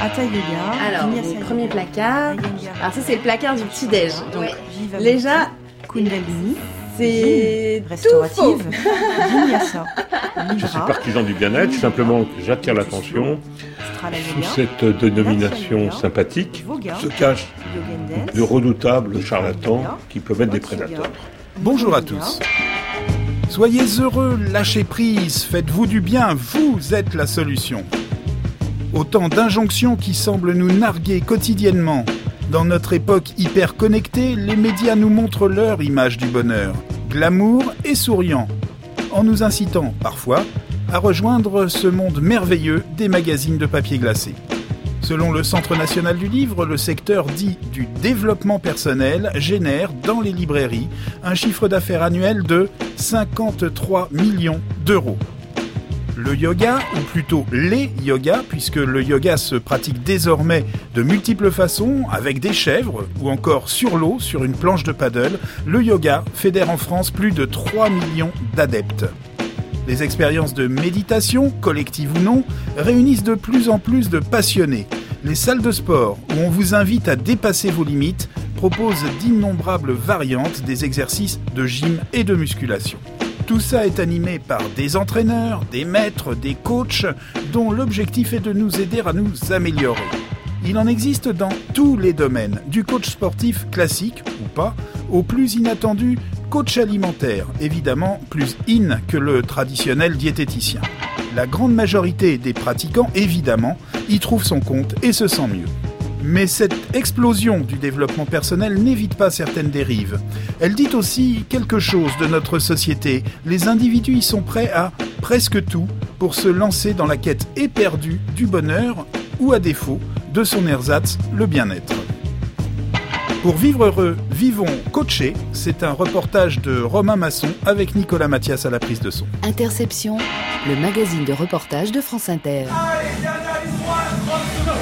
Hatha Yoga. Alors, le premier placard. Alors ça, c'est le placard du petit-déj. Donc, déjà, Kundalini. C'est restaurative. Vinyasa. Je suis partisan du bien-être, simplement j'attire l'attention. Sous cette dénomination sympathique se cachent de redoutables charlatans qui peuvent être des prédateurs. Bonjour à tous. Soyez heureux, lâchez prise, faites-vous du bien, vous êtes la solution. Autant d'injonctions qui semblent nous narguer quotidiennement. Dans notre époque hyper connectée, les médias nous montrent leur image du bonheur, glamour et souriant, en nous incitant, parfois, à rejoindre ce monde merveilleux des magazines de papier glacé. Selon le Centre national du livre, le secteur dit du développement personnel génère dans les librairies un chiffre d'affaires annuel de 53 millions d'euros. Le yoga, ou plutôt les yogas, puisque le yoga se pratique désormais de multiples façons, avec des chèvres, ou encore sur l'eau, sur une planche de paddle, le yoga fédère en France plus de 3 millions d'adeptes. Les expériences de méditation, collectives ou non, réunissent de plus en plus de passionnés. Les salles de sport, où on vous invite à dépasser vos limites, proposent d'innombrables variantes des exercices de gym et de musculation. Tout ça est animé par des entraîneurs, des maîtres, des coachs, dont l'objectif est de nous aider à nous améliorer. Il en existe dans tous les domaines, du coach sportif classique, ou pas, au plus inattendu coach alimentaire, évidemment plus in que le traditionnel diététicien. La grande majorité des pratiquants, évidemment, y trouve son compte et se sent mieux. Mais cette explosion du développement personnel n'évite pas certaines dérives. Elle dit aussi quelque chose de notre société. Les individus y sont prêts à presque tout pour se lancer dans la quête éperdue du bonheur ou à défaut de son ersatz, le bien-être. Pour vivre heureux, vivons coachés. C'est un reportage de Romain Masson avec Nicolas Mathias à la prise de son. Interception, le magazine de reportage de France Inter. Allez, dernière ligne droite, 30 secondes.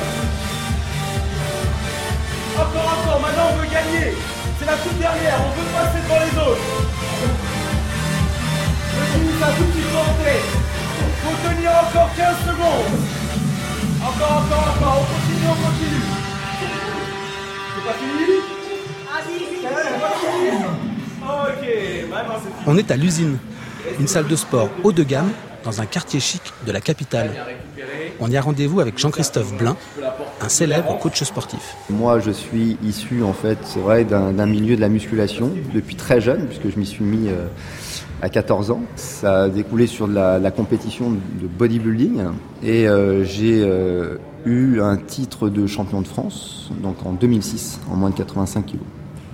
Encore, maintenant on veut gagner. C'est la toute dernière, on veut passer devant les autres. Je finis un tout petit peu en tête. Faut tenir encore 15 secondes. Encore, on continue. C'est pas fini? Ok, maintenant c'est fini. On est à l'usine, une salle de sport haut de gamme dans un quartier chic de la capitale. On y a rendez-vous avec Jean-Christophe Blin, un célèbre coach sportif. Moi, je suis issu, en fait, c'est vrai, d'un milieu de la musculation depuis très jeune, puisque je m'y suis mis à 14 ans. Ça a découlé sur de la compétition de bodybuilding et j'ai eu un titre de champion de France, donc en 2006, en moins de 85 kilos.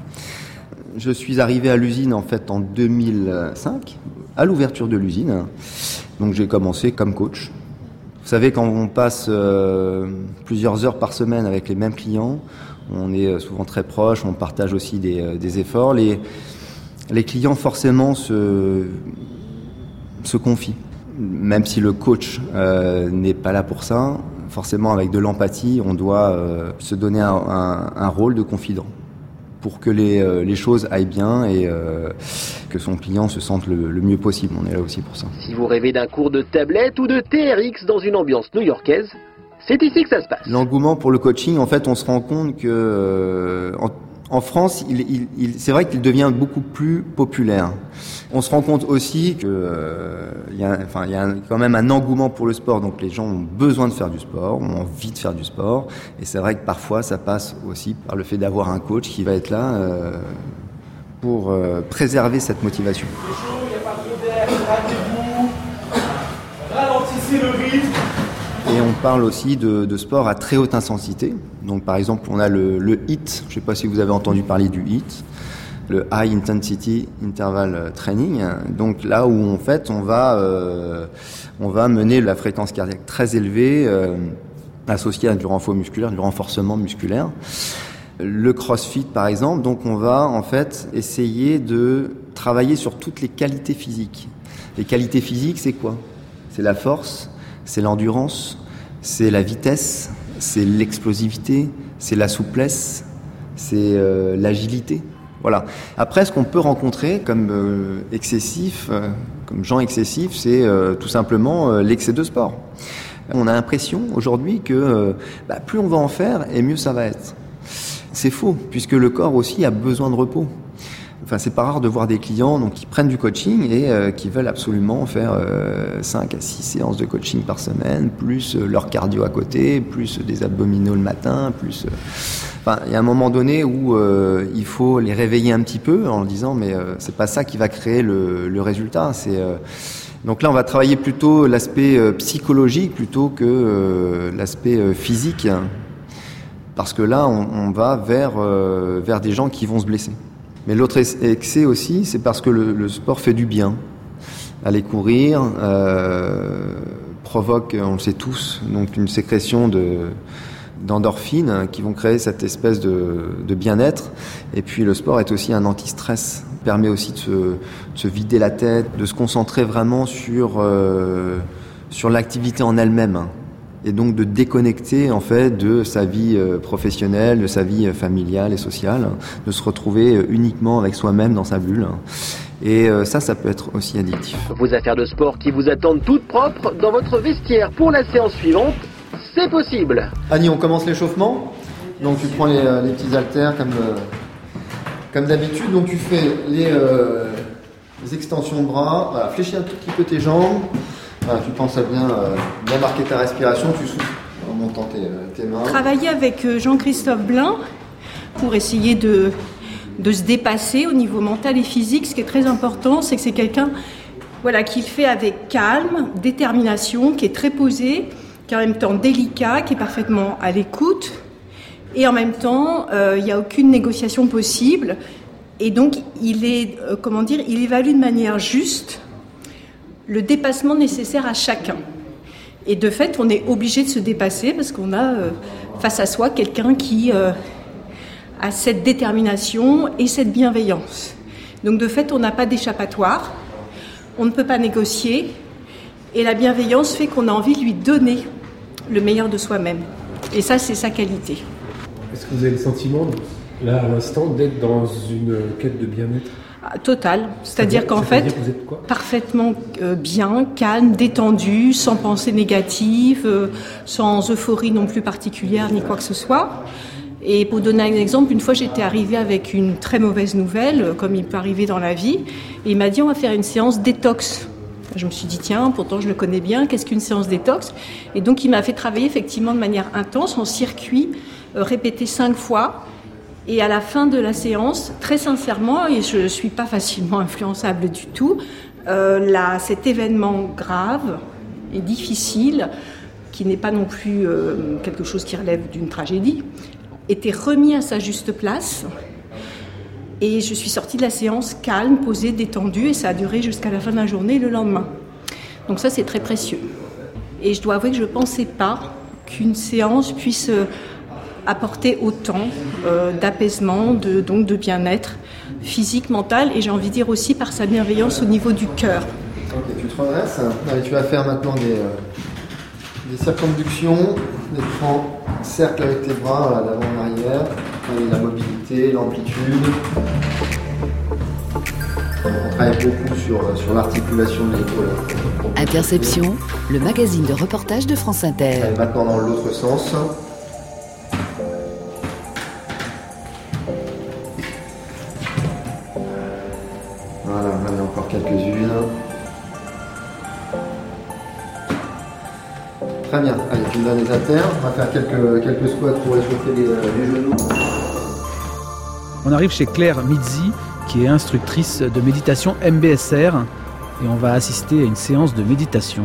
Je suis arrivé à l'usine, en fait, en 2005, à l'ouverture de l'usine. Donc j'ai commencé comme coach. Vous savez, quand on passe plusieurs heures par semaine avec les mêmes clients, on est souvent très proches, on partage aussi des efforts. Les clients, forcément, se confient. Même si le coach n'est pas là pour ça, forcément, avec de l'empathie, on doit se donner un rôle de confident pour que les choses aillent bien et que son client se sente le mieux possible. On est là aussi pour ça. Si vous rêvez d'un cours de tablette ou de TRX dans une ambiance new-yorkaise, c'est ici que ça se passe. L'engouement pour le coaching, en fait, on se rend compte que en France, c'est vrai qu'il devient beaucoup plus populaire. On se rend compte aussi que il y a quand même un engouement pour le sport. Donc les gens ont besoin de faire du sport, ont envie de faire du sport. Et c'est vrai que parfois, ça passe aussi par le fait d'avoir un coach qui va être là pour préserver cette motivation. Il n'y a pas trop d'air, ralentissez le rythme. Et on parle aussi de sport à très haute intensité. Donc par exemple, on a le HIIT, je ne sais pas si vous avez entendu parler du HIIT, le High Intensity Interval Training. Donc là où en fait on va mener la fréquence cardiaque très élevée associée à du renfort musculaire, du renforcement musculaire. Le CrossFit par exemple, donc on va en fait essayer de travailler sur toutes les qualités physiques. Les qualités physiques, c'est quoi? C'est la force, c'est l'endurance, c'est la vitesse, c'est l'explosivité, c'est la souplesse, c'est l'agilité. Voilà. Après, ce qu'on peut rencontrer comme excessif, comme gens excessifs, c'est tout simplement l'excès de sport. On a l'impression aujourd'hui que plus on va en faire et mieux ça va être. C'est faux, puisque le corps aussi a besoin de repos. Enfin, c'est pas rare de voir des clients qui prennent du coaching et qui veulent absolument faire 5 à 6 séances de coaching par semaine, plus leur cardio à côté, plus des abdominaux le matin, plus... il y a un moment donné où il faut les réveiller un petit peu en leur disant mais c'est pas ça qui va créer le résultat. Donc là, on va travailler plutôt l'aspect psychologique plutôt que l'aspect physique, parce que là, on va vers des gens qui vont se blesser. Mais l'autre excès aussi, c'est parce que le sport fait du bien. Aller courir provoque, on le sait tous, donc une sécrétion d'endorphines qui vont créer cette espèce de bien-être. Et puis le sport est aussi un anti-stress, permet aussi de se vider la tête, de se concentrer vraiment sur l'activité en elle-même. Et donc de déconnecter en fait de sa vie professionnelle, de sa vie familiale et sociale, de se retrouver uniquement avec soi-même dans sa bulle. Et ça peut être aussi addictif. Vos affaires de sport qui vous attendent toutes propres dans votre vestiaire pour la séance suivante, c'est possible. Annie, on commence l'échauffement. Donc tu prends les petits haltères comme d'habitude. Donc tu fais les extensions de bras. Voilà, fléchis un tout petit peu tes jambes. Voilà, tu penses à bien marquer ta respiration, tu souffles en montant tes mains. Travailler avec Jean-Christophe Blin pour essayer de se dépasser au niveau mental et physique. Ce qui est très important, c'est que c'est quelqu'un qui le fait avec calme, détermination, qui est très posé, qui est en même temps délicat, qui est parfaitement à l'écoute. Et en même temps, il n'y a aucune négociation possible. Et donc, il évalue de manière juste le dépassement nécessaire à chacun. Et de fait, on est obligé de se dépasser parce qu'on a face à soi quelqu'un qui a cette détermination et cette bienveillance. Donc de fait, on n'a pas d'échappatoire, on ne peut pas négocier, et la bienveillance fait qu'on a envie de lui donner le meilleur de soi-même. Et ça, c'est sa qualité. Est-ce que vous avez le sentiment, là, à l'instant, d'être dans une quête de bien-être ? Total, c'est-à-dire qu'en fait, parfaitement bien, calme, détendu, sans pensée négative, sans euphorie non plus particulière ni quoi que ce soit. Et pour donner un exemple, une fois j'étais arrivée avec une très mauvaise nouvelle, comme il peut arriver dans la vie, et il m'a dit on va faire une séance détox. Je me suis dit tiens, pourtant je le connais bien, qu'est-ce qu'une séance détox ? Et donc il m'a fait travailler effectivement de manière intense, en circuit, répété 5 fois. Et à la fin de la séance, très sincèrement, et je ne suis pas facilement influençable du tout, cet événement grave et difficile, qui n'est pas non plus quelque chose qui relève d'une tragédie, était remis à sa juste place. Et je suis sortie de la séance calme, posée, détendue, et ça a duré jusqu'à la fin de la journée le lendemain. Donc ça, c'est très précieux. Et je dois avouer que je ne pensais pas qu'une séance puisse apporter autant d'apaisement, de bien-être physique, mental, et j'ai envie de dire aussi par sa bienveillance au niveau du cœur. Ok, tu te redresses. Allez, tu vas faire maintenant des circonductions, des grands cercles avec tes bras, d'avant en arrière. Allez, la mobilité, l'amplitude. On travaille beaucoup sur l'articulation de l'épaule. Interception, le magazine de reportage de France Inter. Allez, maintenant dans l'autre sens. Voilà, on en a encore quelques-unes. Très bien, allez, tu me donnes les haltères. On va faire quelques squats pour réchauffer les genoux. On arrive chez Claire Mizzi, qui est instructrice de méditation MBSR, et on va assister à une séance de méditation.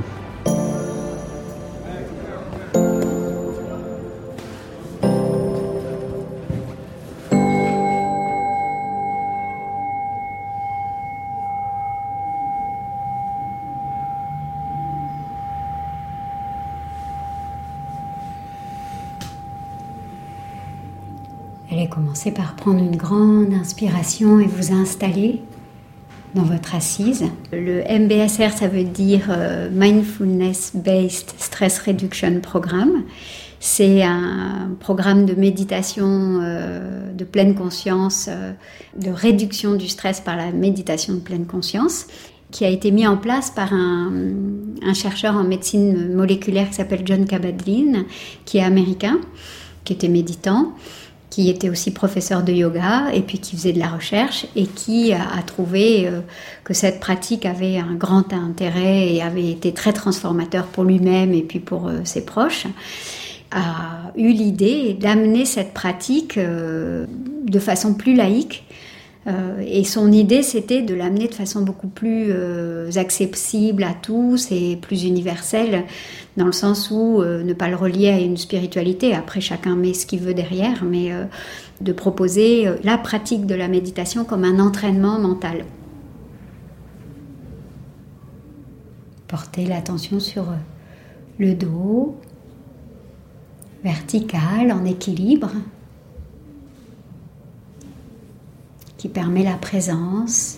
Allez commencer par prendre une grande inspiration et vous installer dans votre assise. Le MBSR, ça veut dire Mindfulness Based Stress Reduction Program. C'est un programme de méditation de pleine conscience, de réduction du stress par la méditation de pleine conscience. qui a été mis en place par un chercheur en médecine moléculaire qui s'appelle John Kabat-Zinn, qui est américain, qui était méditant, qui était aussi professeur de yoga et puis qui faisait de la recherche et qui a trouvé que cette pratique avait un grand intérêt et avait été très transformateur pour lui-même et puis pour ses proches, a eu l'idée d'amener cette pratique de façon plus laïque. Et son idée, c'était de l'amener de façon beaucoup plus accessible à tous et plus universelle, dans le sens où ne pas le relier à une spiritualité, après chacun met ce qu'il veut derrière, mais de proposer la pratique de la méditation comme un entraînement mental. Porter l'attention sur le dos, vertical, en équilibre, qui permet la présence.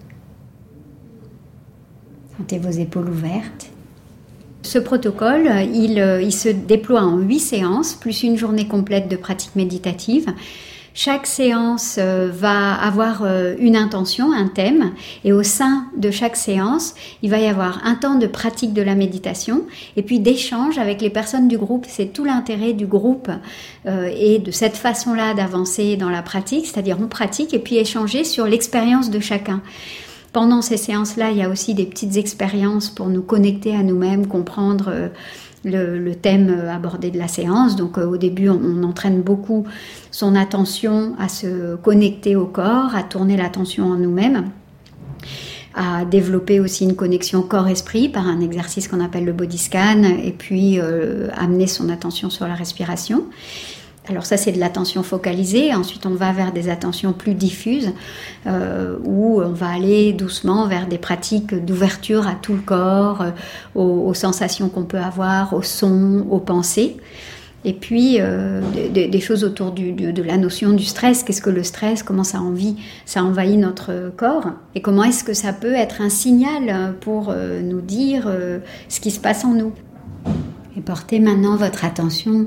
Sentez vos épaules ouvertes. Ce protocole, il se déploie en 8 séances, plus une journée complète de pratique méditative. Chaque séance va avoir une intention, un thème, et au sein de chaque séance, il va y avoir un temps de pratique de la méditation et puis d'échange avec les personnes du groupe. C'est tout l'intérêt du groupe et de cette façon-là d'avancer dans la pratique, c'est-à-dire on pratique et puis échanger sur l'expérience de chacun. Pendant ces séances-là, il y a aussi des petites expériences pour nous connecter à nous-mêmes, comprendre le thème abordé de la séance. Donc au début, on entraîne beaucoup son attention à se connecter au corps, à tourner l'attention en nous-mêmes, à développer aussi une connexion corps-esprit par un exercice qu'on appelle le body scan, et puis amener son attention sur la respiration. Alors ça, c'est de l'attention focalisée. Ensuite, on va vers des attentions plus diffuses, où on va aller doucement vers des pratiques d'ouverture à tout le corps, aux sensations qu'on peut avoir, aux sons, aux pensées. Et puis, des choses autour de la notion du stress. Qu'est-ce que le stress? Comment ça envahit notre corps? Et comment est-ce que ça peut être un signal pour nous dire ce qui se passe en nous? Et portez maintenant votre attention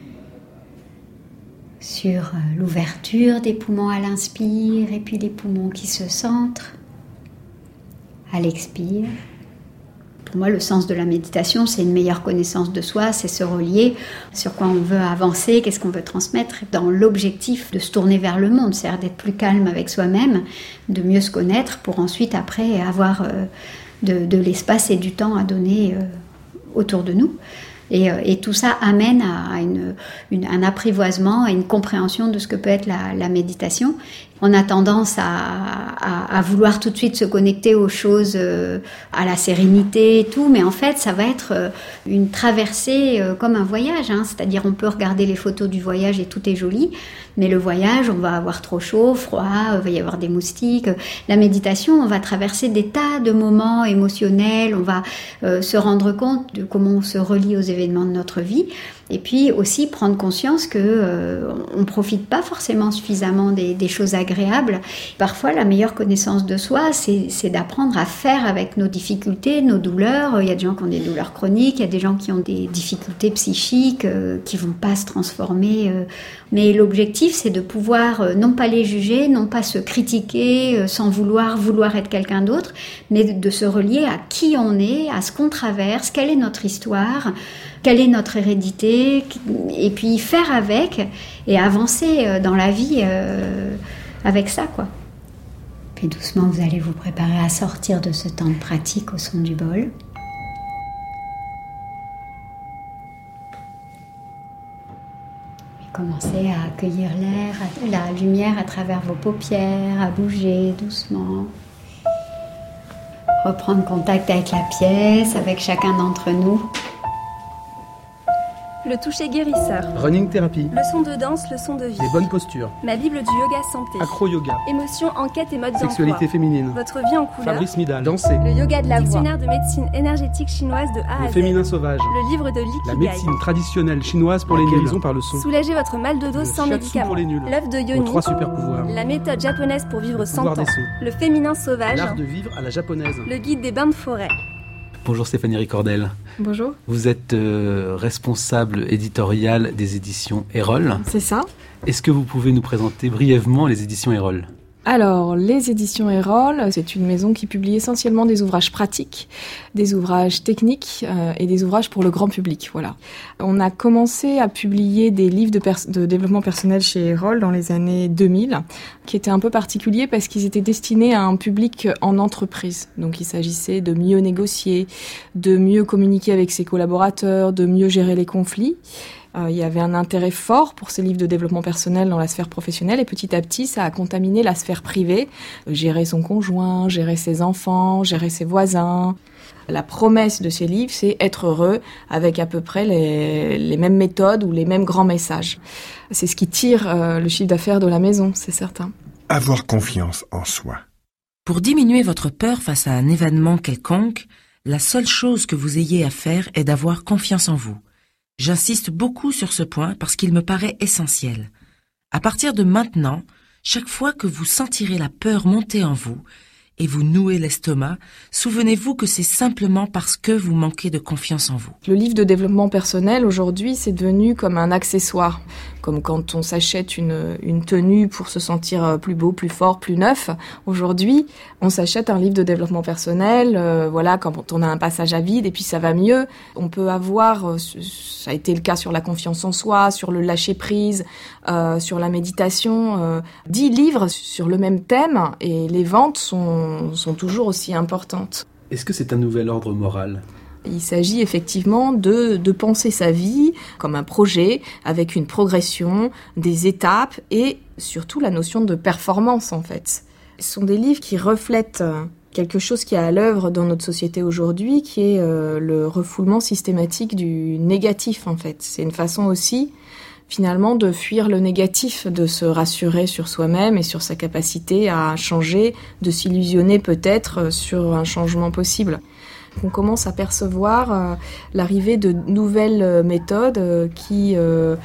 sur l'ouverture des poumons à l'inspire et puis les poumons qui se centrent à l'expire. Pour moi, le sens de la méditation, c'est une meilleure connaissance de soi, c'est se relier sur quoi on veut avancer, qu'est-ce qu'on veut transmettre, dans l'objectif de se tourner vers le monde, c'est-à-dire d'être plus calme avec soi-même, de mieux se connaître pour ensuite, après, avoir de l'espace et du temps à donner autour de nous. Et tout ça amène à un apprivoisement, à une compréhension de ce que peut être la méditation. On a tendance à vouloir tout de suite se connecter aux choses, à la sérénité et tout, mais en fait, ça va être une traversée comme un voyage, hein. C'est-à-dire on peut regarder les photos du voyage et tout est joli, mais le voyage, on va avoir trop chaud, froid, il va y avoir des moustiques. La méditation, on va traverser des tas de moments émotionnels, on va se rendre compte de comment on se relie aux événements de notre vie, et puis aussi prendre conscience que on profite pas forcément suffisamment des choses agréables. Parfois, la meilleure connaissance de soi, c'est d'apprendre à faire avec nos difficultés, nos douleurs. Il y a des gens qui ont des douleurs chroniques, il y a des gens qui ont des difficultés psychiques qui vont pas se transformer. Mais l'objectif, c'est de pouvoir non pas les juger, non pas se critiquer sans vouloir être quelqu'un d'autre, mais de se relier à qui on est, à ce qu'on traverse, quelle est notre histoire, quelle est notre hérédité, et puis faire avec et avancer dans la vie avec ça, quoi. Puis doucement, vous allez vous préparer à sortir de ce temps de pratique au son du bol. Commencez à accueillir l'air, la lumière à travers vos paupières, à bouger doucement. Reprendre contact avec la pièce, avec chacun d'entre nous. Le toucher guérisseur. Running thérapie. Leçon de danse, leçon de vie. Les bonnes postures. Ma Bible du yoga santé. Acro-yoga. Émotion, enquête et mode d'emploi. Sexualité féminine. Votre vie en couleur. Fabrice Midal. Danser. Le yoga de la voix. Dictionnaire de médecine énergétique chinoise de A à Z. Le féminin sauvage. Le livre de l'Ikigai. La médecine traditionnelle chinoise pour les nuls. Par le son. Soulager votre mal de dos sans médicaments. Pour les nuls. L'œuf de Yoni. Aux 3 super pouvoirs. La méthode japonaise pour vivre sans temps. Le féminin sauvage. L'art de vivre à la japonaise. Le guide des bains de forêt. Bonjour Stéphanie Ricordel. Bonjour. Vous êtes responsable éditoriale des éditions Erol. C'est ça. Est-ce que vous pouvez nous présenter brièvement les éditions Erol ? Alors, les éditions Erol, c'est une maison qui publie essentiellement des ouvrages pratiques, des ouvrages techniques et des ouvrages pour le grand public. Voilà. On a commencé à publier des livres de développement personnel chez Erol dans les années 2000, qui étaient un peu particuliers parce qu'ils étaient destinés à un public en entreprise. Donc, il s'agissait de mieux négocier, de mieux communiquer avec ses collaborateurs, de mieux gérer les conflits. Il y avait un intérêt fort pour ces livres de développement personnel dans la sphère professionnelle et petit à petit, ça a contaminé la sphère privée. Gérer son conjoint, gérer ses enfants, gérer ses voisins. La promesse de ces livres, c'est être heureux avec à peu près les mêmes méthodes ou les mêmes grands messages. C'est ce qui tire le chiffre d'affaires de la maison, c'est certain. Avoir confiance en soi. Pour diminuer votre peur face à un événement quelconque, la seule chose que vous ayez à faire est d'avoir confiance en vous. J'insiste beaucoup sur ce point parce qu'il me paraît essentiel. À partir de maintenant, chaque fois que vous sentirez la peur monter en vous et vous nouer l'estomac, souvenez-vous que c'est simplement parce que vous manquez de confiance en vous. Le livre de développement personnel, aujourd'hui, c'est devenu comme un accessoire. Comme quand on s'achète une tenue pour se sentir plus beau, plus fort, plus neuf. Aujourd'hui, on s'achète un livre de développement personnel, voilà, quand on a un passage à vide et puis ça va mieux. On peut avoir, ça a été le cas sur la confiance en soi, sur le lâcher-prise, sur la méditation, 10 livres sur le même thème et les ventes sont toujours aussi importantes. Est-ce que c'est un nouvel ordre moral ? Il s'agit effectivement de penser sa vie comme un projet avec une progression, des étapes et surtout la notion de performance en fait. Ce sont des livres qui reflètent quelque chose qui est à l'œuvre dans notre société aujourd'hui, qui est le refoulement systématique du négatif en fait. C'est une façon aussi finalement de fuir le négatif, de se rassurer sur soi-même et sur sa capacité à changer, de s'illusionner peut-être sur un changement possible. On commence à percevoir l'arrivée de nouvelles méthodes qui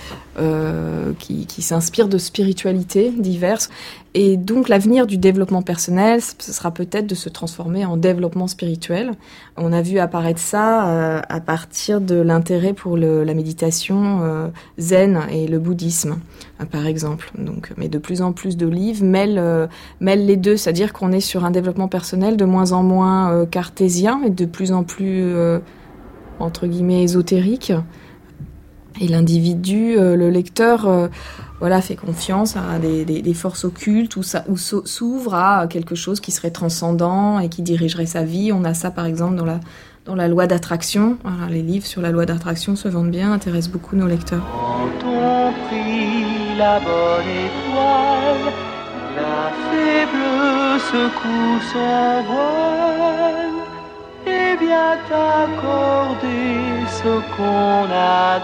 s'inspirent de spiritualités diverses. Et donc l'avenir du développement personnel, ce sera peut-être de se transformer en développement spirituel. On a vu apparaître ça à partir de l'intérêt pour la méditation zen et le bouddhisme, par exemple. Donc, mais de plus en plus de livres mêlent les deux, c'est-à-dire qu'on est sur un développement personnel de moins en moins cartésien et de plus en plus, entre guillemets, ésotérique. Et l'individu, le lecteur, fait confiance à des forces occultes ou s'ouvre à quelque chose qui serait transcendant et qui dirigerait sa vie. On a ça, par exemple, dans la loi d'attraction. Voilà, les livres sur la loi d'attraction se vendent bien, intéressent beaucoup nos lecteurs. Quand on prie la bonne étoile, la faible secoue son voile et vient t'accorder ce qu'on a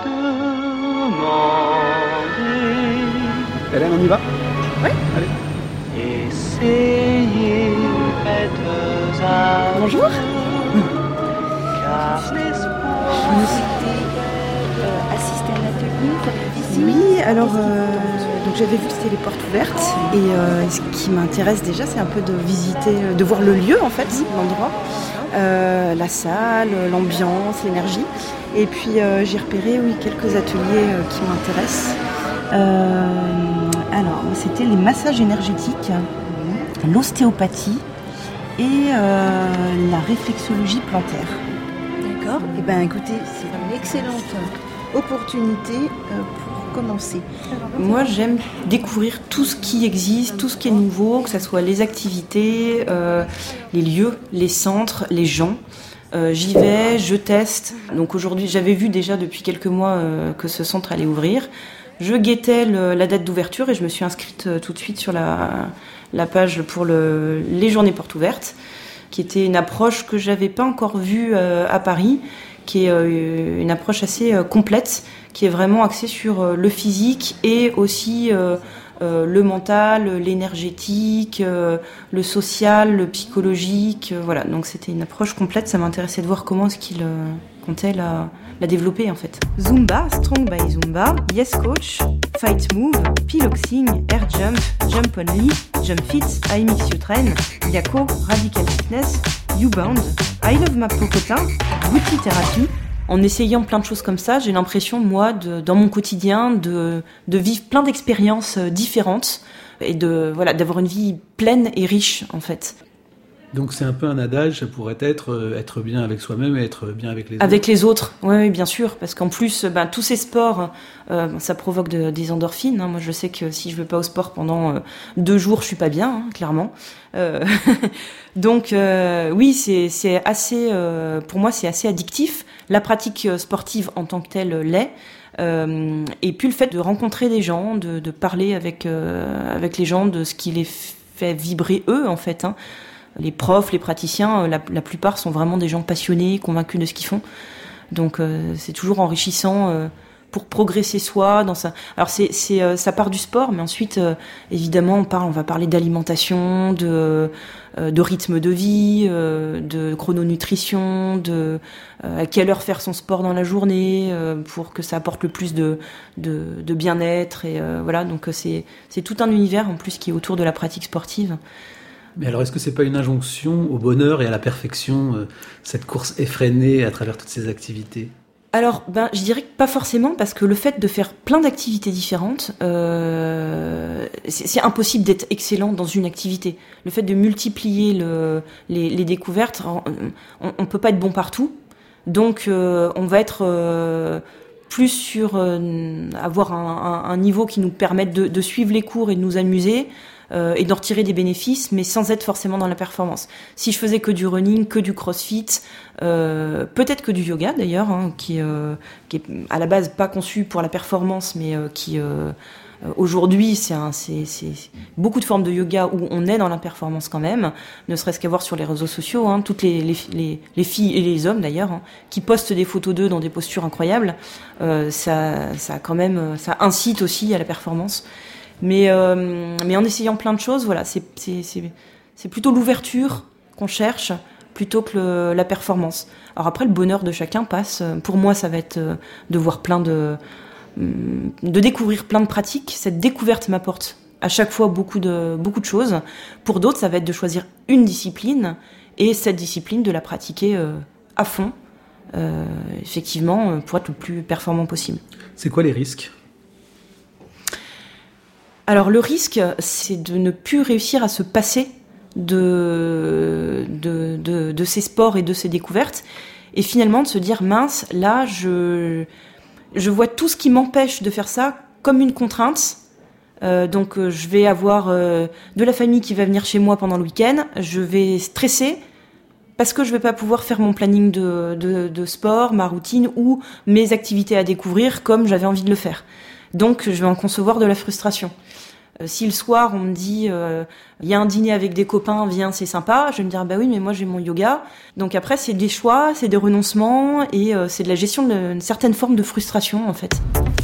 demandé. Hélène, on y va ? Oui. Allez. Essayez, faites un... Bonjour. Car l'espoir... Vous souhaitez assister à un atelier ici ? Oui, alors donc j'avais vu que c'était les portes ouvertes et ce qui m'intéresse déjà, c'est un peu de visiter, de voir le lieu en fait, l'endroit. La salle, l'ambiance, l'énergie. Et puis j'ai repéré quelques ateliers qui m'intéressent. Alors, c'était les massages énergétiques, l'ostéopathie et la réflexologie plantaire. D'accord. Et bien écoutez, c'est une excellente opportunité pour commencer. Moi, j'aime découvrir tout ce qui existe, tout ce qui est nouveau, que ce soit les activités, les lieux, les centres, les gens. J'y vais, je teste. Donc aujourd'hui, j'avais vu déjà depuis quelques mois que ce centre allait ouvrir. Je guettais la date d'ouverture et je me suis inscrite tout de suite sur la page pour les journées portes ouvertes, qui était une approche que j'avais pas encore vue à Paris, qui est une approche assez complète, qui est vraiment axée sur le physique et aussi le mental, l'énergétique, le social, le psychologique. Voilà, donc c'était une approche complète. Ça m'intéressait de voir comment est-ce qu'il comptait la développer en fait. Zumba, Strong by Zumba, Yes Coach, Fight Move, Piloxing, Air Jump, Jump Only, Jump Fit, I Mix You Train, Yako, Radical Fitness, YouBound, I Love Ma Popotin, Booty Therapy. En essayant plein de choses comme ça, j'ai l'impression, moi, dans mon quotidien, de vivre plein d'expériences différentes, d'avoir une vie pleine et riche en fait. Donc c'est un peu un adage, ça pourrait être bien avec soi-même et être bien avec les autres. Avec les autres, oui, bien sûr, parce qu'en plus, tous ces sports, ça provoque des endorphines. Moi, je sais que si je vais pas au sport pendant 2 jours, je suis pas bien, clairement. Donc, oui, c'est assez, pour moi, c'est assez addictif. La pratique sportive en tant que telle l'est. Et puis le fait de rencontrer des gens, de parler avec les gens, de ce qui les fait vibrer eux, en fait. Les profs, les praticiens, la plupart sont vraiment des gens passionnés, convaincus de ce qu'ils font. Donc c'est toujours enrichissant pour progresser soi. Alors ça part du sport, mais ensuite évidemment on va parler d'alimentation, de rythme de vie, de chrononutrition, à quelle heure faire son sport dans la journée pour que ça apporte le plus de bien-être. Et voilà, donc c'est tout un univers en plus qui est autour de la pratique sportive. Mais alors, est-ce que c'est pas une injonction au bonheur et à la perfection, cette course effrénée à travers toutes ces activités ? Alors, je dirais que pas forcément, parce que le fait de faire plein d'activités différentes, c'est impossible d'être excellent dans une activité. Le fait de multiplier les découvertes, on peut pas être bon partout. Donc, on va être plus sur avoir un niveau qui nous permette de suivre les cours et de nous amuser. Et d'en retirer des bénéfices, mais sans être forcément dans la performance. Si je faisais que du running, que du crossfit, peut-être que du yoga d'ailleurs, qui est à la base pas conçu pour la performance, mais qui aujourd'hui c'est beaucoup de formes de yoga où on est dans la performance quand même, ne serait-ce qu'à voir sur les réseaux sociaux, toutes les filles et les hommes d'ailleurs, qui postent des photos d'eux dans des postures incroyables, ça quand même, ça incite aussi à la performance. Mais en essayant plein de choses, voilà, c'est plutôt l'ouverture qu'on cherche plutôt que la performance. Alors après, le bonheur de chacun passe. Pour moi, ça va être de voir de découvrir plein de pratiques. Cette découverte m'apporte à chaque fois beaucoup de choses. Pour d'autres, ça va être de choisir une discipline et cette discipline de la pratiquer à fond, effectivement, pour être le plus performant possible. C'est quoi les risques ? Alors le risque, c'est de ne plus réussir à se passer de ces sports et de ces découvertes, et finalement de se dire mince, là je vois tout ce qui m'empêche de faire ça comme une contrainte. Donc je vais avoir de la famille qui va venir chez moi pendant le week-end, je vais stresser parce que je vais pas pouvoir faire mon planning de sport, ma routine ou mes activités à découvrir comme j'avais envie de le faire. Donc je vais en concevoir de la frustration. Si le soir on me dit il y a un dîner avec des copains, viens, c'est sympa, je vais me dire oui, mais moi j'ai mon yoga. Donc après c'est des choix, c'est des renoncements et c'est de la gestion d'une certaine forme de frustration en fait.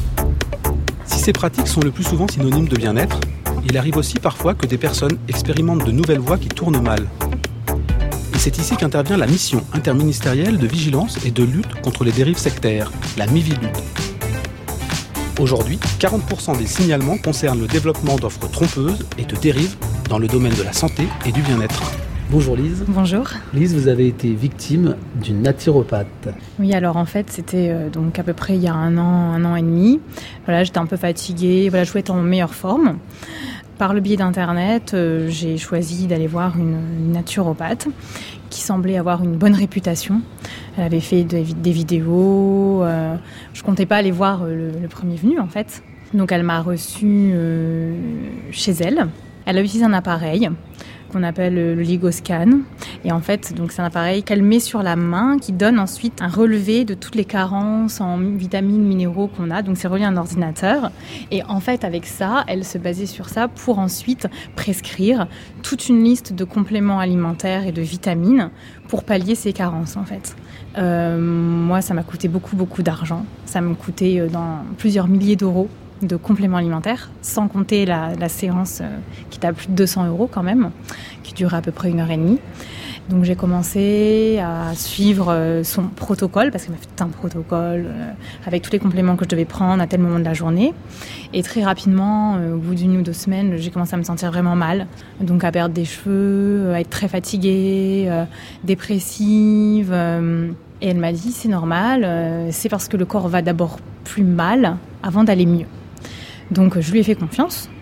Si ces pratiques sont le plus souvent synonymes de bien-être, il arrive aussi parfois que des personnes expérimentent de nouvelles voies qui tournent mal. Et c'est ici qu'intervient la mission interministérielle de vigilance et de lutte contre les dérives sectaires, la Mivilude. Aujourd'hui, 40% des signalements concernent le développement d'offres trompeuses et de dérives dans le domaine de la santé et du bien-être. Bonjour Lise. Bonjour. Lise, vous avez été victime d'une naturopathe. Oui, alors en fait, c'était donc à peu près il y a un an et demi. Voilà, j'étais un peu fatiguée, voilà, je voulais être en meilleure forme. Par le biais d'Internet, j'ai choisi d'aller voir une naturopathe qui semblait avoir une bonne réputation. Elle avait fait des vidéos. Je comptais pas aller voir le premier venu, en fait. Donc elle m'a reçue chez elle. Elle a utilisé un appareil qu'on appelle le LigoScan. Et en fait, donc c'est un appareil qu'elle met sur la main qui donne ensuite un relevé de toutes les carences en vitamines, minéraux qu'on a. Donc c'est relié à un ordinateur. Et en fait, avec ça, elle se basait sur ça pour ensuite prescrire toute une liste de compléments alimentaires et de vitamines pour pallier ces carences, en fait. Moi, ça m'a coûté beaucoup d'argent. Ça m'a coûté dans plusieurs milliers d'euros de compléments alimentaires, sans compter la séance qui était à plus de 200 € quand même, qui durait à peu près 1h30. Donc j'ai commencé à suivre son protocole, parce qu'elle m'a fait tout un protocole avec tous les compléments que je devais prendre à tel moment de la journée. Et très rapidement, au bout d'1 ou 2 semaines, j'ai commencé à me sentir vraiment mal. Donc à perdre des cheveux, à être très fatiguée, dépressive. Et elle m'a dit, c'est normal, c'est parce que le corps va d'abord plus mal avant d'aller mieux. Donc je lui ai fait confiance.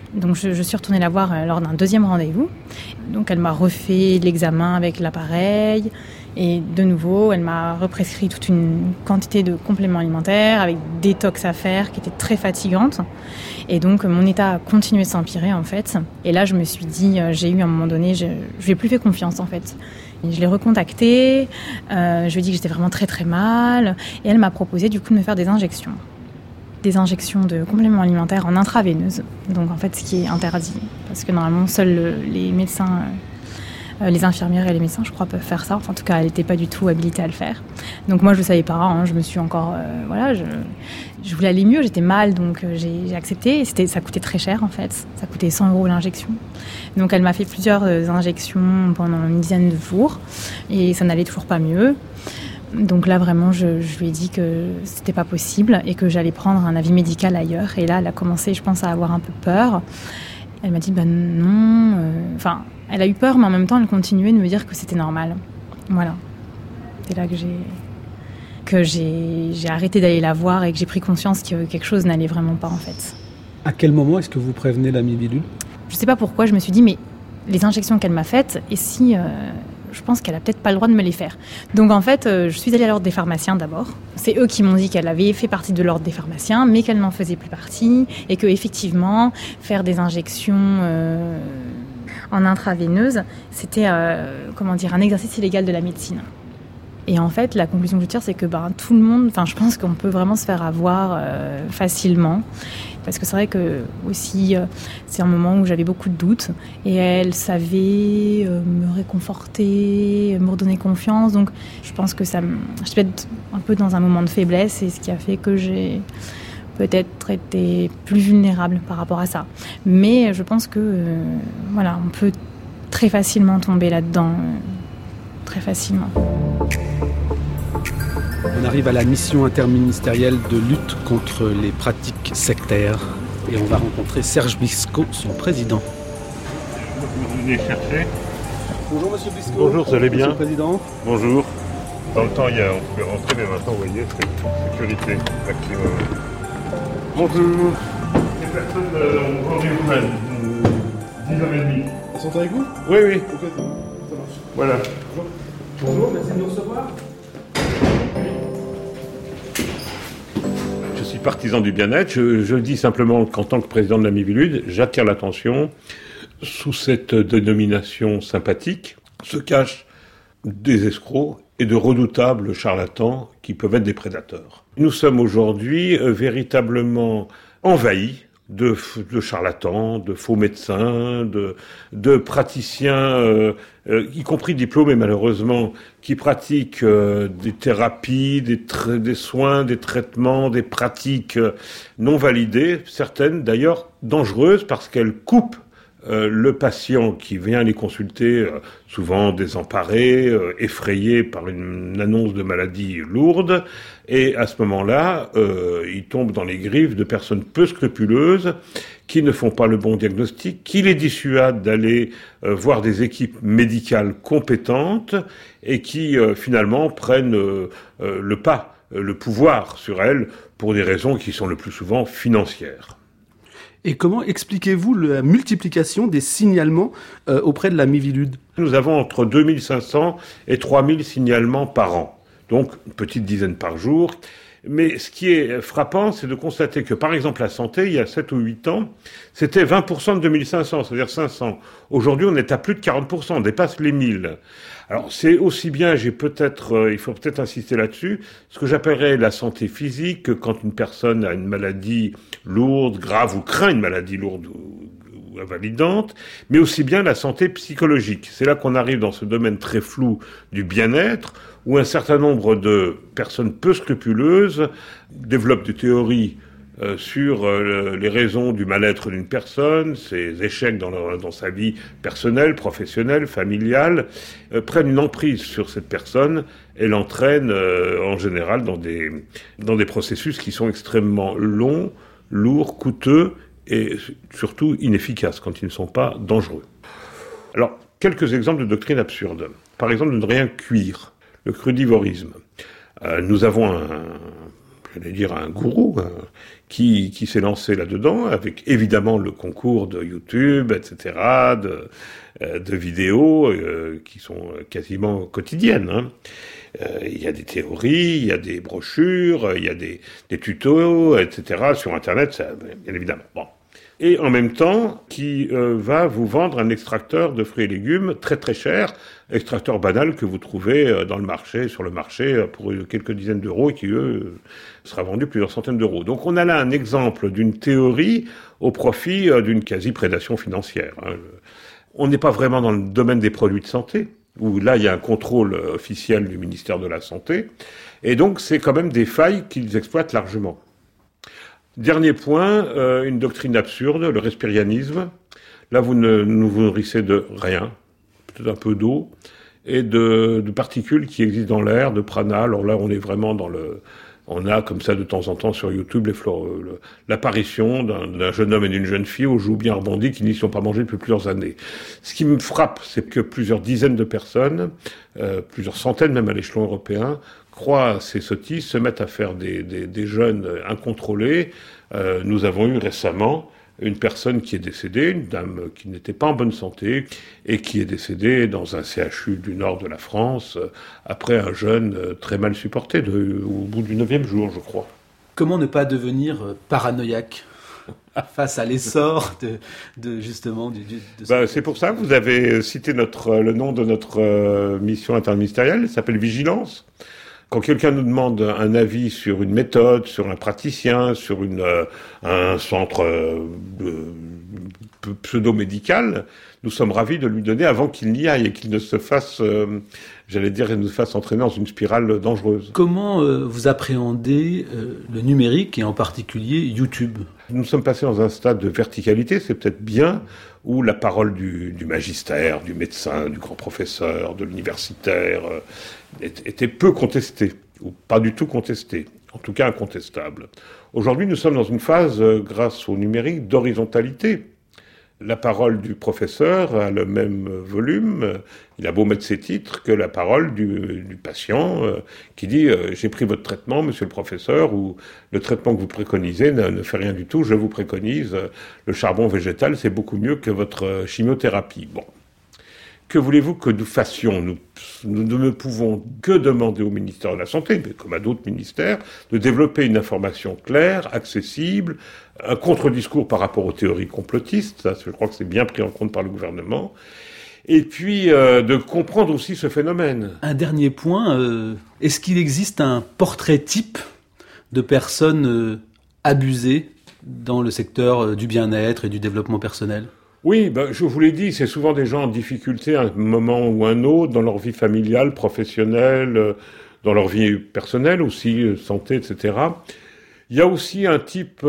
Donc je suis retournée la voir lors d'un deuxième rendez-vous. Donc elle m'a refait l'examen avec l'appareil et de nouveau elle m'a represcrit toute une quantité de compléments alimentaires avec des détox à faire qui étaient très fatigantes. Et donc mon état a continué de s'empirer en fait. Et là je me suis dit, j'ai eu à un moment donné, je lui ai plus fait confiance en fait. Et je l'ai recontactée, je lui ai dit que j'étais vraiment très très mal et elle m'a proposé du coup de me faire des injections. Des injections de compléments alimentaires en intraveineuse, donc en fait ce qui est interdit, parce que normalement seuls les médecins, les infirmières et les médecins je crois peuvent faire ça, enfin, en tout cas elle n'était pas du tout habilitée à le faire. Donc moi je ne le savais pas, je me suis encore, je voulais aller mieux, j'étais mal donc j'ai accepté, et ça coûtait très cher en fait, ça coûtait 100 € l'injection. Donc elle m'a fait plusieurs injections pendant une dizaine de jours et ça n'allait toujours pas mieux. Donc là, vraiment, je lui ai dit que c'était pas possible et que j'allais prendre un avis médical ailleurs. Et là, elle a commencé, je pense, à avoir un peu peur. Elle m'a dit, non. Enfin, elle a eu peur, mais en même temps, elle continuait de me dire que c'était normal. Voilà. C'est là que j'ai arrêté d'aller la voir et que j'ai pris conscience que quelque chose n'allait vraiment pas, en fait. À quel moment est-ce que vous prévenez la Mivilude ? Je sais pas pourquoi, je me suis dit, mais les injections qu'elle m'a faites, et si... je pense qu'elle a peut-être pas le droit de me les faire. Donc en fait, je suis allée à l'ordre des pharmaciens d'abord. C'est eux qui m'ont dit qu'elle avait fait partie de l'ordre des pharmaciens, mais qu'elle n'en faisait plus partie, et que effectivement, faire des injections en intraveineuse, c'était un exercice illégal de la médecine. Et en fait, la conclusion que je tire, c'est que tout le monde, je pense qu'on peut vraiment se faire avoir facilement. Parce que c'est vrai que aussi, c'est un moment où j'avais beaucoup de doutes. Et elle savait me réconforter, me redonner confiance. Donc je pense que je suis peut-être un peu dans un moment de faiblesse. Et ce qui a fait que j'ai peut-être été plus vulnérable par rapport à ça. Mais je pense que, on peut très facilement tomber là-dedans. Très facilement. On arrive à la mission interministérielle de lutte contre les pratiques sectaires et on va rencontrer Serge Bisco, son président. Vous venez chercher. Bonjour Monsieur Bisco. Bonjour, vous allez bien ? Monsieur le Président. Bonjour. Dans le temps, on pouvait rentrer, mais maintenant, vous voyez, c'est sécurité maximum. Bonjour. Les personnes ont rendez-vous même, 10h30. Elles sont avec vous ? Oui. Ok, ça marche. Voilà. Bonjour, merci de nous recevoir. Je suis partisan du bien-être. Je dis simplement qu'en tant que président de la Mivilude, j'attire l'attention. Sous cette dénomination sympathique se cachent des escrocs et de redoutables charlatans qui peuvent être des prédateurs. Nous sommes aujourd'hui véritablement envahis de charlatans, de faux médecins, de praticiens, y compris diplômés malheureusement, qui pratiquent des thérapies, des soins, des traitements, des pratiques non validées, certaines d'ailleurs dangereuses parce qu'elles coupent le patient qui vient les consulter, souvent désemparé, effrayé par une annonce de maladie lourde, et à ce moment-là, il tombe dans les griffes de personnes peu scrupuleuses qui ne font pas le bon diagnostic, qui les dissuadent d'aller voir des équipes médicales compétentes et qui finalement prennent le pouvoir sur elles pour des raisons qui sont le plus souvent financières. Et comment expliquez-vous la multiplication des signalements auprès de la Mivilude ? Nous avons entre 2500 et 3000 signalements par an, donc une petite dizaine par jour. Mais ce qui est frappant, c'est de constater que, par exemple, la santé, il y a 7 ou 8 ans, c'était 20% de 2500, c'est-à-dire 500. Aujourd'hui, on est à plus de 40%, on dépasse les 1000. Alors, c'est aussi bien, il faut peut-être insister là-dessus, ce que j'appellerais la santé physique, que quand une personne a une maladie lourde, grave, ou craint une maladie lourde ou invalidante, mais aussi bien la santé psychologique. C'est là qu'on arrive dans ce domaine très flou du bien-être, où un certain nombre de personnes peu scrupuleuses développent des théories sur les raisons du mal-être d'une personne, ses échecs dans sa vie personnelle, professionnelle, familiale, prennent une emprise sur cette personne et l'entraînent en général dans des processus qui sont extrêmement longs, lourds, coûteux et surtout inefficaces quand ils ne sont pas dangereux. Alors, quelques exemples de doctrines absurdes. Par exemple, de ne rien cuire, le crudivorisme. Nous avons j'allais dire un gourou, qui s'est lancé là-dedans, avec évidemment le concours de YouTube, etc., de vidéos qui sont quasiment quotidiennes. Il y a des théories, il y a des brochures, il y a des tutos, etc., sur Internet, ça, bien évidemment. Bon. Et en même temps, qui va vous vendre un extracteur de fruits et légumes très très cher, extracteur banal que vous trouvez sur le marché pour quelques dizaines d'euros et qui, sera vendu plusieurs centaines d'euros. Donc on a là un exemple d'une théorie au profit d'une quasi-prédation financière. On n'est pas vraiment dans le domaine des produits de santé, où là il y a un contrôle officiel du ministère de la Santé, et donc c'est quand même des failles qu'ils exploitent largement. Dernier point, une doctrine absurde, le respirianisme. Là, vous ne vous nourrissez de rien, peut-être un peu d'eau, et de particules qui existent dans l'air, de prana. Alors là, on est vraiment on a comme ça de temps en temps sur YouTube l'apparition d'un jeune homme et d'une jeune fille aux joues bien rebondies qui n'y sont pas mangés depuis plusieurs années. Ce qui me frappe, c'est que plusieurs dizaines de personnes, plusieurs centaines même à l'échelon européen, croient à ces sottises, se mettent à faire des jeûnes incontrôlés. Nous avons eu récemment une personne qui est décédée, une dame qui n'était pas en bonne santé et qui est décédée dans un CHU du nord de la France après un jeûne très mal supporté au bout du 9e jour, je crois. Comment ne pas devenir paranoïaque face à l'essor de justement c'est pour ça que vous avez cité le nom de notre mission interministérielle, elle s'appelle Vigilance. Quand quelqu'un nous demande un avis sur une méthode, sur un praticien, sur un centre pseudo-médical, nous sommes ravis de lui donner avant qu'il n'y aille et qu'il ne se fasse, entraîner dans une spirale dangereuse. Comment vous appréhendez le numérique et en particulier YouTube ? Nous sommes passés dans un stade de verticalité, c'est peut-être bien, où la parole du magistère, du médecin, du grand professeur, de l'universitaire était peu contestée, ou pas du tout contestée, en tout cas incontestable. Aujourd'hui, nous sommes dans une phase, grâce au numérique, d'horizontalité. La parole du professeur a le même volume, il a beau mettre ses titres, que la parole du patient qui dit « j'ai pris votre traitement, monsieur le professeur » ou « le traitement que vous préconisez ne fait rien du tout, je vous préconise, le charbon végétal c'est beaucoup mieux que votre chimiothérapie ». Bon. Que voulez-vous que nous fassions ? Nous ne pouvons que demander au ministère de la Santé, mais comme à d'autres ministères, de développer une information claire, accessible, un contre-discours par rapport aux théories complotistes, ça, je crois que c'est bien pris en compte par le gouvernement, et puis de comprendre aussi ce phénomène. Un dernier point, est-ce qu'il existe un portrait type de personnes abusées dans le secteur du bien-être et du développement personnel ? Oui, je vous l'ai dit, c'est souvent des gens en difficulté à un moment ou un autre, dans leur vie familiale, professionnelle, dans leur vie personnelle aussi, santé, etc. Il y a aussi un type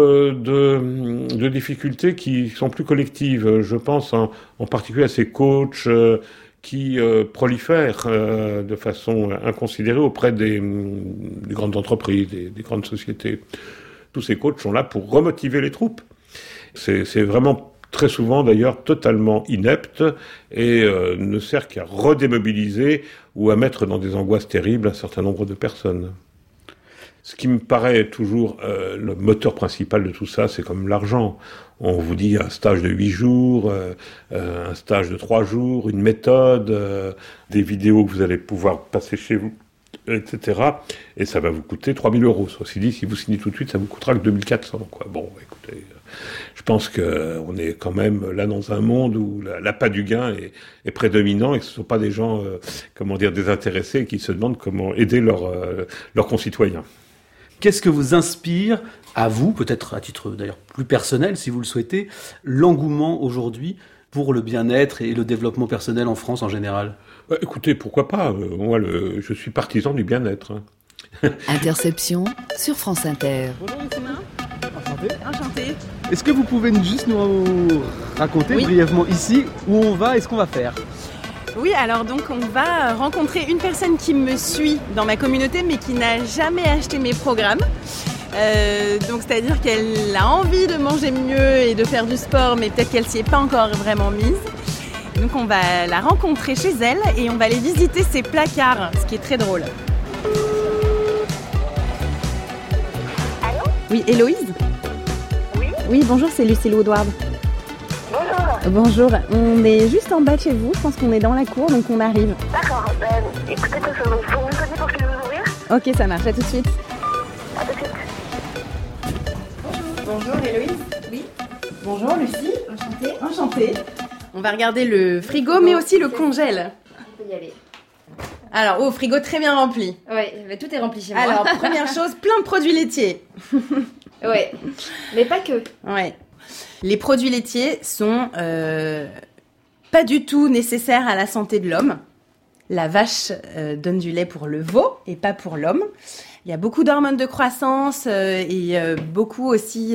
de difficultés qui sont plus collectives. Je pense en particulier à ces coachs qui prolifèrent de façon inconsidérée auprès des grandes entreprises, des grandes sociétés. Tous ces coachs sont là pour remotiver les troupes. C'est vraiment très souvent d'ailleurs totalement inepte et ne sert qu'à redémobiliser ou à mettre dans des angoisses terribles un certain nombre de personnes. Ce qui me paraît toujours le moteur principal de tout ça, c'est comme l'argent. On vous dit un stage de 8 jours, un stage de 3 jours, une méthode, des vidéos que vous allez pouvoir passer chez vous, etc. Et ça va vous coûter 3 000 €. Ceci dit, si vous signez tout de suite, ça vous coûtera que 2 400, quoi. Bon, écoutez, je pense qu'on est quand même là dans un monde où l'appât du gain est prédominant et que ce ne sont pas des gens, désintéressés qui se demandent comment aider leurs concitoyens. Qu'est-ce que vous inspire à vous, peut-être à titre d'ailleurs plus personnel si vous le souhaitez, l'engouement aujourd'hui pour le bien-être et le développement personnel en France en général ? Écoutez, pourquoi pas ? Moi, je suis partisan du bien-être. Interception sur France Inter. Bonjour Lucie. Enchanté. Est-ce que vous pouvez juste nous raconter brièvement ici où on va et ce qu'on va faire ? Oui, alors donc on va rencontrer une personne qui me suit dans ma communauté mais qui n'a jamais acheté mes programmes. Donc c'est-à-dire qu'elle a envie de manger mieux et de faire du sport mais peut-être qu'elle s'y est pas encore vraiment mise. Donc on va la rencontrer chez elle et on va aller visiter ses placards, ce qui est très drôle. Oui, Héloïse ? Oui, bonjour, c'est Lucille Woodward. Bonjour, on est juste en bas de chez vous, je pense qu'on est dans la cour, donc on arrive. D'accord, écoutez, faut vous sonner pour que je vous ouvrir. Ok, ça marche, à tout de suite. À tout de suite. Bonjour Héloïse. Oui. Bonjour Lucie. Enchantée. On va regarder le frigo, mais aussi le congèle. On peut y aller. Alors, frigo très bien rempli. Ouais, mais tout est rempli chez moi. Alors, première chose, plein de produits laitiers. Ouais, mais pas que. Ouais. Les produits laitiers sont pas du tout nécessaires à la santé de l'homme. La vache donne du lait pour le veau et pas pour l'homme. Il y a beaucoup d'hormones de croissance et beaucoup aussi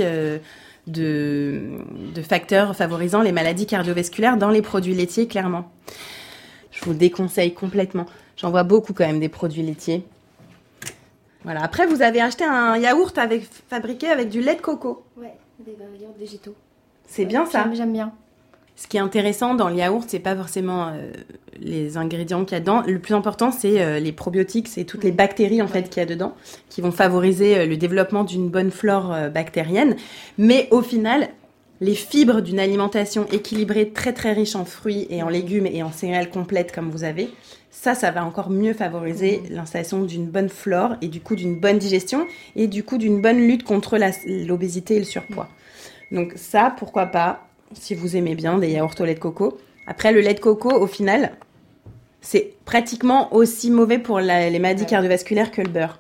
de facteurs favorisant les maladies cardiovasculaires dans les produits laitiers, clairement. Je vous déconseille complètement. J'en vois beaucoup quand même des produits laitiers. Voilà. Après, vous avez acheté un yaourt fabriqué avec du lait de coco. Ouais, des yaourts végétaux. C'est bien ça. J'aime bien. Ce qui est intéressant dans le yaourt, c'est pas forcément les ingrédients qu'il y a dedans. Le plus important, c'est les probiotiques, c'est toutes les bactéries en fait qu'il y a dedans, qui vont favoriser le développement d'une bonne flore bactérienne. Mais au final, les fibres d'une alimentation équilibrée, très très riche en fruits et en légumes et en céréales complètes comme vous avez, ça va encore mieux favoriser l'installation d'une bonne flore et du coup d'une bonne digestion et du coup d'une bonne lutte contre l'obésité et le surpoids. Donc ça, pourquoi pas, si vous aimez bien des yaourts au lait de coco. Après, le lait de coco, au final, c'est pratiquement aussi mauvais pour les maladies cardiovasculaires que le beurre.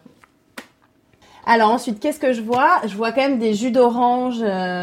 Alors ensuite, qu'est-ce que je vois ? Je vois quand même des jus d'orange.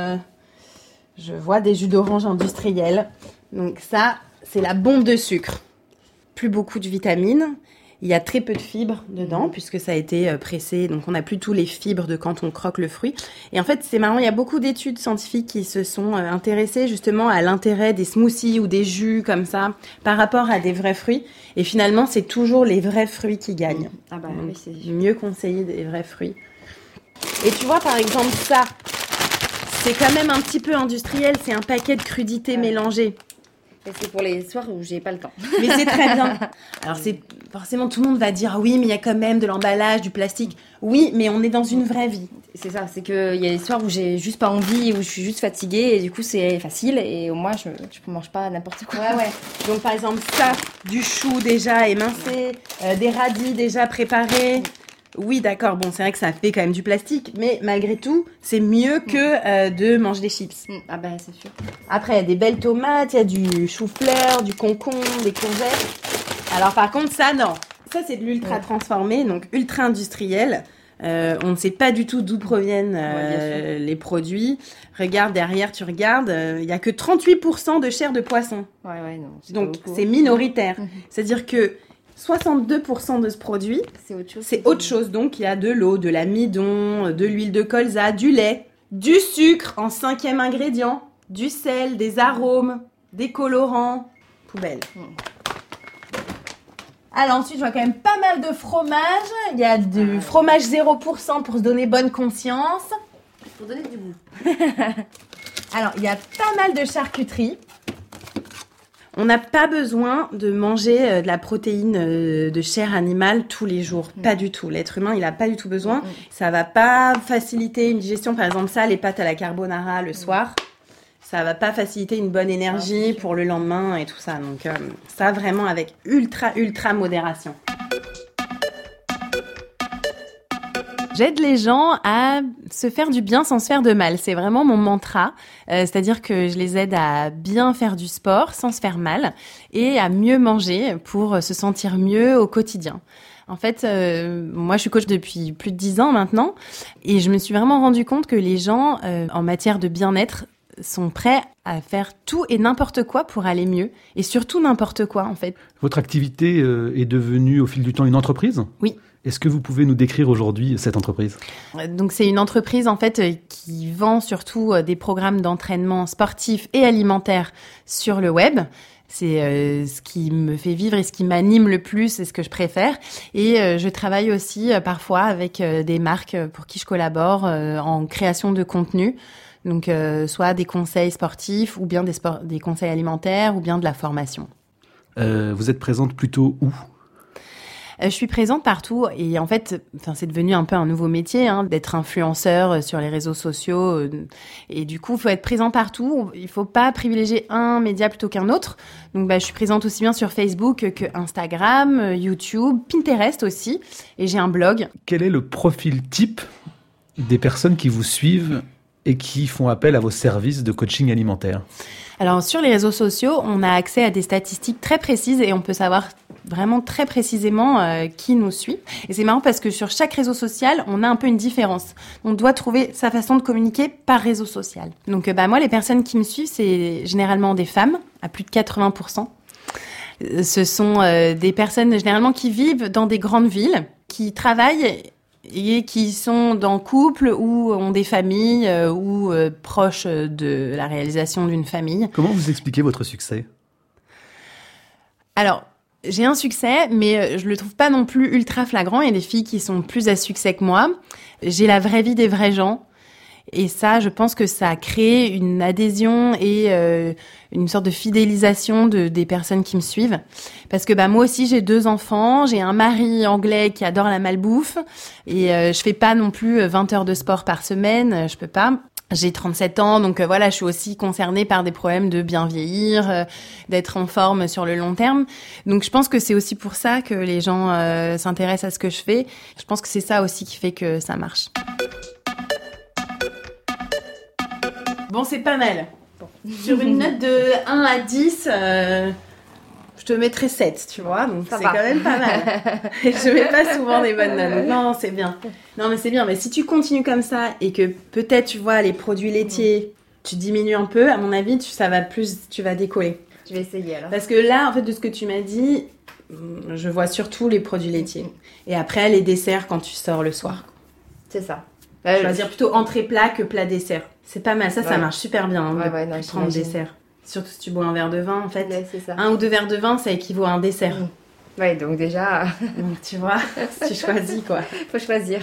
Je vois des jus d'orange industriels. Donc ça, c'est la bombe de sucre. Plus beaucoup de vitamines. Il y a très peu de fibres dedans, puisque ça a été pressé. Donc, on n'a plus tous les fibres de quand on croque le fruit. Et en fait, c'est marrant, il y a beaucoup d'études scientifiques qui se sont intéressées justement à l'intérêt des smoothies ou des jus comme ça, par rapport à des vrais fruits. Et finalement, c'est toujours les vrais fruits qui gagnent. Ah bah donc, oui, c'est mieux conseiller des vrais fruits. Et tu vois, par exemple, ça, c'est quand même un petit peu industriel. C'est un paquet de crudités mélangées. Et c'est pour les soirs où j'ai pas le temps. Mais c'est très bien. Alors c'est forcément tout le monde va dire oui, mais il y a quand même de l'emballage, du plastique. Oui, mais on est dans une vraie vie. C'est ça, c'est que il y a des soirs où j'ai juste pas envie, où je suis juste fatiguée et du coup c'est facile et au moins je mange pas n'importe quoi. Ouais. Donc par exemple ça, du chou déjà émincé, des radis déjà préparés. Oui, d'accord, bon, c'est vrai que ça fait quand même du plastique, mais malgré tout, c'est mieux que de manger des chips. Ah ben, c'est sûr. Après, il y a des belles tomates, il y a du chou-fleur, du concombre, des courgettes. Alors par contre, ça, non. Ça, c'est de l'ultra transformé, donc ultra industriel. On ne sait pas du tout d'où proviennent les produits. Regarde, derrière, tu regardes, il n'y a que 38% de chair de poisson. Ouais, non. Donc, c'est minoritaire. C'est-à-dire que 62% de ce produit, c'est autre chose. Donc, il y a de l'eau, de l'amidon, de l'huile de colza, du lait, du sucre en 5e ingrédient, du sel, des arômes, des colorants. Poubelle. Alors ensuite, je vois quand même pas mal de fromage. Il y a du fromage 0% pour se donner bonne conscience. Pour donner du goût. Alors, il y a pas mal de charcuterie. On n'a pas besoin de manger de la protéine de chair animale tous les jours. Pas du tout. L'être humain, il n'a pas du tout besoin. Ça va pas faciliter une digestion. Par exemple, ça, les pâtes à la carbonara le soir, ça va pas faciliter une bonne énergie pour le lendemain et tout ça. Donc, ça, vraiment avec ultra modération. J'aide les gens à se faire du bien sans se faire de mal. C'est vraiment mon mantra. C'est-à-dire que je les aide à bien faire du sport sans se faire mal et à mieux manger pour se sentir mieux au quotidien. En fait, moi, je suis coach depuis plus de 10 ans maintenant et je me suis vraiment rendu compte que les gens, en matière de bien-être, sont prêts à faire tout et n'importe quoi pour aller mieux. Et surtout n'importe quoi, en fait. Votre activité est devenue, au fil du temps, une entreprise ? Oui. Est-ce que vous pouvez nous décrire aujourd'hui cette entreprise ? Donc, c'est une entreprise, en fait, qui vend surtout des programmes d'entraînement sportifs et alimentaires sur le web. C'est ce qui me fait vivre et ce qui m'anime le plus et ce que je préfère. Et je travaille aussi parfois avec des marques pour qui je collabore en création de contenu. Donc, soit des conseils sportifs ou bien des conseils alimentaires ou bien de la formation. Vous êtes présente plutôt où ? Je suis présente partout et en fait, c'est devenu un peu un nouveau métier d'être influenceur sur les réseaux sociaux. Et du coup, il faut être présent partout. Il ne faut pas privilégier un média plutôt qu'un autre. Donc, je suis présente aussi bien sur Facebook que Instagram, YouTube, Pinterest aussi. Et j'ai un blog. Quel est le profil type des personnes qui vous suivent et qui font appel à vos services de coaching alimentaire? Alors, sur les réseaux sociaux, on a accès à des statistiques très précises et on peut savoir vraiment très précisément qui nous suit. Et c'est marrant parce que sur chaque réseau social, on a un peu une différence. On doit trouver sa façon de communiquer par réseau social. Donc, moi, les personnes qui me suivent, c'est généralement des femmes, à plus de 80%. Ce sont des personnes généralement qui vivent dans des grandes villes, qui travaillent et qui sont dans couple ou ont des familles ou proches de la réalisation d'une famille. Comment vous expliquez votre succès ? Alors, j'ai un succès, mais je le trouve pas non plus ultra flagrant. Il y a des filles qui sont plus à succès que moi. J'ai la vraie vie des vrais gens. Et ça, je pense que ça a créé une adhésion et une sorte de fidélisation des personnes qui me suivent. Parce que moi aussi, j'ai 2 enfants, j'ai un mari anglais qui adore la malbouffe et je fais pas non plus 20 heures de sport par semaine, je peux pas. J'ai 37 ans, donc je suis aussi concernée par des problèmes de bien vieillir, d'être en forme sur le long terme. Donc je pense que c'est aussi pour ça que les gens s'intéressent à ce que je fais. Je pense que c'est ça aussi qui fait que ça marche. Bon, c'est pas mal. Sur une note de 1 à 10, je te mettrais 7, tu vois. Donc ça c'est quand même pas mal. Je mets pas souvent des bonnes notes. Non, c'est bien. Non, mais c'est bien. Mais si tu continues comme ça et que peut-être, tu vois, les produits laitiers, tu diminues un peu, à mon avis, tu vas décoller. Je vais essayer alors. Parce que là, en fait, de ce que tu m'as dit, je vois surtout les produits laitiers. Et après, les desserts quand tu sors le soir. C'est ça. Je vais dire plutôt entrée-plat que plat-dessert. C'est pas mal, ça marche super bien de prendre le dessert. Surtout si tu bois un verre de vin, en fait. Ouais, c'est ça. 1 ou 2 verres de vin, ça équivaut à un dessert. Ouais, donc déjà... donc tu vois, tu choisis quoi. Faut choisir.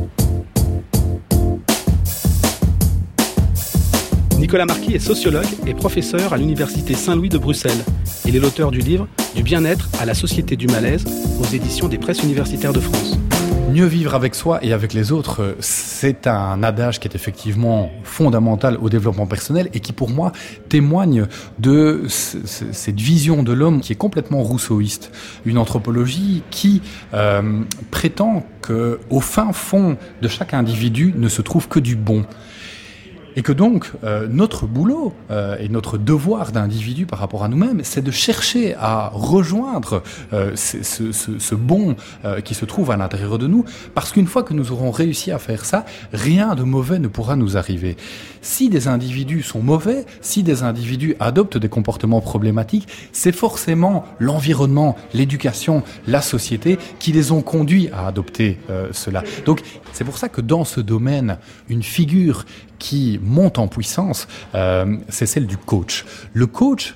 Nicolas Marquis est sociologue et professeur à l'Université Saint-Louis de Bruxelles. Il est l'auteur du livre « Du bien-être à la société du malaise » aux éditions des Presses universitaires de France. Mieux vivre avec soi et avec les autres, c'est un adage qui est effectivement fondamental au développement personnel et qui, pour moi, témoigne de cette vision de l'homme qui est complètement rousseauiste. Une anthropologie qui prétend qu'au fin fond de chaque individu ne se trouve que du bon. Et que donc, notre boulot et notre devoir d'individu par rapport à nous-mêmes, c'est de chercher à rejoindre ce bon qui se trouve à l'intérieur de nous, parce qu'une fois que nous aurons réussi à faire ça, rien de mauvais ne pourra nous arriver. Si des individus sont mauvais, si des individus adoptent des comportements problématiques, c'est forcément l'environnement, l'éducation, la société qui les ont conduits à adopter cela. Donc, c'est pour ça que dans ce domaine, une figure qui monte en puissance, c'est celle du coach. Le coach,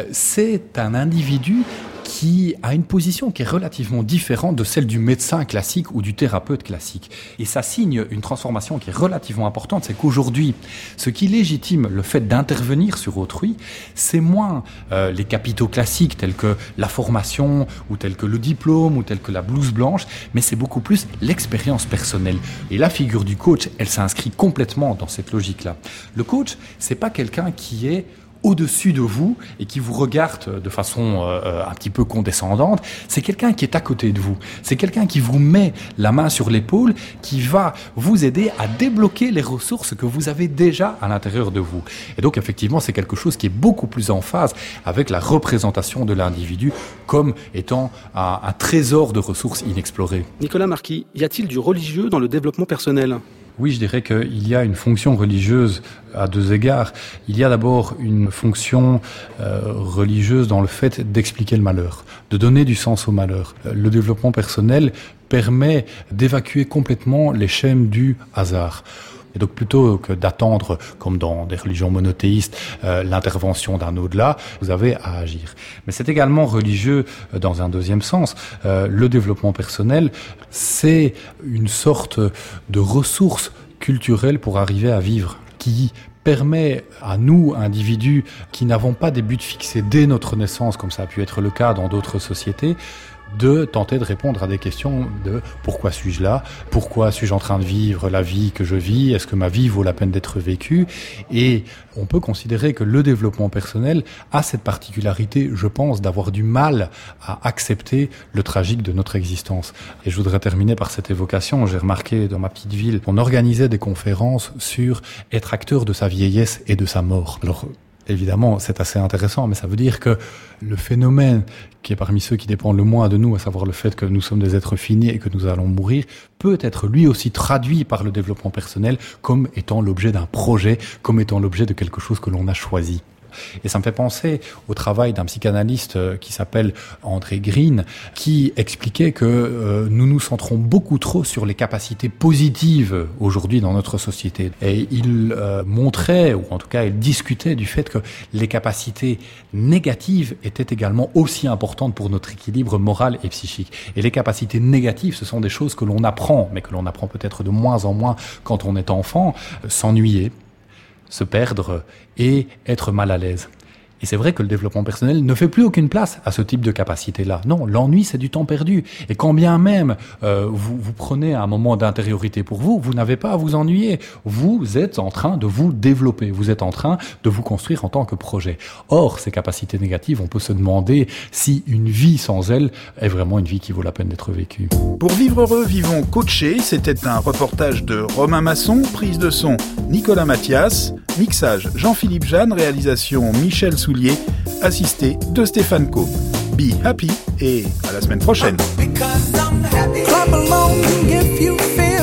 c'est un individu qui a une position qui est relativement différente de celle du médecin classique ou du thérapeute classique. Et ça signe une transformation qui est relativement importante, c'est qu'aujourd'hui, ce qui légitime le fait d'intervenir sur autrui, c'est moins les capitaux classiques tels que la formation, ou tels que le diplôme, ou tels que la blouse blanche, mais c'est beaucoup plus l'expérience personnelle. Et la figure du coach, elle s'inscrit complètement dans cette logique-là. Le coach, c'est pas quelqu'un qui est au-dessus de vous et qui vous regarde de façon un petit peu condescendante, c'est quelqu'un qui est à côté de vous. C'est quelqu'un qui vous met la main sur l'épaule, qui va vous aider à débloquer les ressources que vous avez déjà à l'intérieur de vous. Et donc, effectivement, c'est quelque chose qui est beaucoup plus en phase avec la représentation de l'individu comme étant un trésor de ressources inexplorées. Nicolas Marquis, y a-t-il du religieux dans le développement personnel ? Oui, je dirais qu'il y a une fonction religieuse à 2 égards. Il y a d'abord une fonction religieuse dans le fait d'expliquer le malheur, de donner du sens au malheur. Le développement personnel permet d'évacuer complètement les schèmes du hasard. Et donc plutôt que d'attendre, comme dans des religions monothéistes, l'intervention d'un au-delà, vous avez à agir. Mais c'est également religieux dans un deuxième sens. Le développement personnel, c'est une sorte de ressource culturelle pour arriver à vivre, qui permet à nous, individus qui n'avons pas des buts fixés dès notre naissance, comme ça a pu être le cas dans d'autres sociétés, de tenter de répondre à des questions de pourquoi suis-je là, pourquoi suis-je en train de vivre la vie que je vis, est-ce que ma vie vaut la peine d'être vécue. Et on peut considérer que le développement personnel a cette particularité, je pense, d'avoir du mal à accepter le tragique de notre existence. Et je voudrais terminer par cette évocation. J'ai remarqué dans ma petite ville, on organisait des conférences sur être acteur de sa vieillesse et de sa mort. Alors, évidemment, c'est assez intéressant, mais ça veut dire que le phénomène qui est parmi ceux qui dépendent le moins de nous, à savoir le fait que nous sommes des êtres finis et que nous allons mourir, peut être lui aussi traduit par le développement personnel comme étant l'objet d'un projet, comme étant l'objet de quelque chose que l'on a choisi. Et ça me fait penser au travail d'un psychanalyste qui s'appelle André Green, qui expliquait que nous nous centrons beaucoup trop sur les capacités positives aujourd'hui dans notre société. Et il montrait, ou en tout cas il discutait du fait que les capacités négatives étaient également aussi importantes pour notre équilibre moral et psychique. Et les capacités négatives, ce sont des choses que l'on apprend, mais que l'on apprend peut-être de moins en moins quand on est enfant, s'ennuyer, se perdre et être mal à l'aise. Et c'est vrai que le développement personnel ne fait plus aucune place à ce type de capacité-là. Non, l'ennui, c'est du temps perdu. Et quand bien même vous prenez un moment d'intériorité pour vous, vous n'avez pas à vous ennuyer. Vous êtes en train de vous développer. Vous êtes en train de vous construire en tant que projet. Or, ces capacités négatives, on peut se demander si une vie sans elles est vraiment une vie qui vaut la peine d'être vécue. Pour Vivre Heureux, Vivons Coachés, c'était un reportage de Romain Masson, prise de son Nicolas Mathias, mixage Jean-Philippe Jeanne, réalisation Michel Soulier, assisté de Stéphane Coe. Be happy et à la semaine prochaine.